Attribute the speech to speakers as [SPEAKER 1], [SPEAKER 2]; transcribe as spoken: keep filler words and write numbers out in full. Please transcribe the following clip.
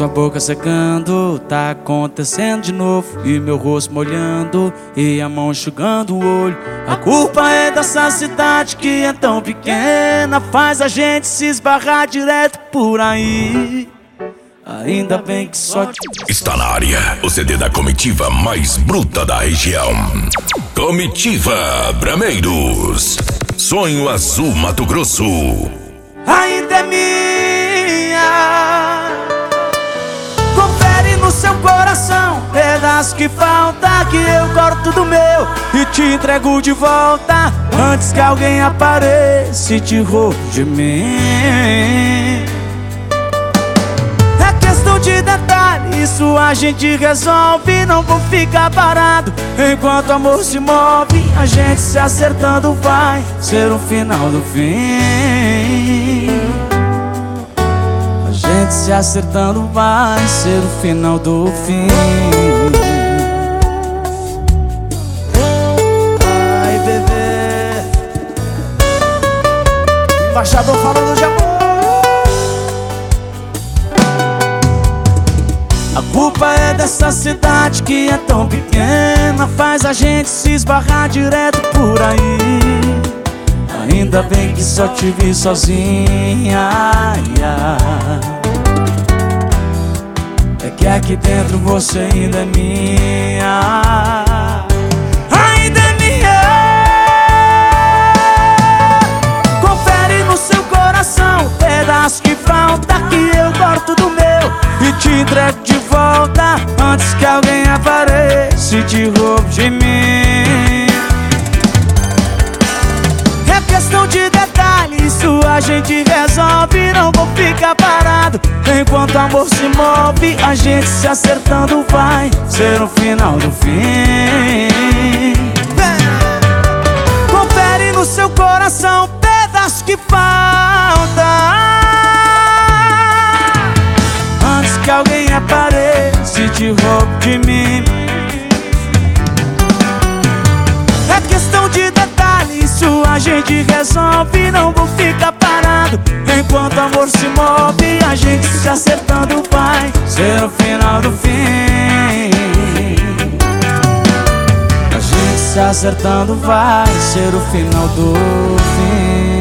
[SPEAKER 1] tua boca secando, tá acontecendo de novo. E meu rosto molhando e a mão enxugando o olho. A culpa é dessa cidade que é tão pequena, faz a gente se esbarrar direto por aí. Ainda bem que só te...
[SPEAKER 2] Está na área o C D da comitiva mais bruta da região. Comitiva Brameiros, Sonho Azul, Mato Grosso.
[SPEAKER 1] Ainda é minha. Confere no seu coração, pedaço que falta, que eu corto do meu e te entrego de volta, antes que alguém apareça e te roube de mim. É questão de detalhe, isso a gente resolve. Não vou ficar parado enquanto o amor se move. A gente se acertando vai ser o final do fim. A gente se acertando vai ser o final do fim. Ai, bebê, embaixador falando de amor. A culpa é dessa cidade que é tão pequena, faz a gente se esbarrar direto por aí. Ainda bem que só te vi sozinha. É que aqui dentro você ainda é minha. Ainda é minha. Confere no seu coração, pedaço que falta, que eu corto do meu e te entrego de volta, antes que alguém apareça e te roube de mim. É questão de detalhe, isso a gente resolve. Não vou ficar parado enquanto o amor se move. A gente se acertando vai ser o final do fim. Confere no seu coração, pedaço que falta, antes que alguém apareça e te roube de mim. É questão de detalhe, isso a gente resolve. Não vou ficar parado enquanto o amor se move. A gente se acertando vai ser o final do fim. A gente se acertando vai ser o final do fim.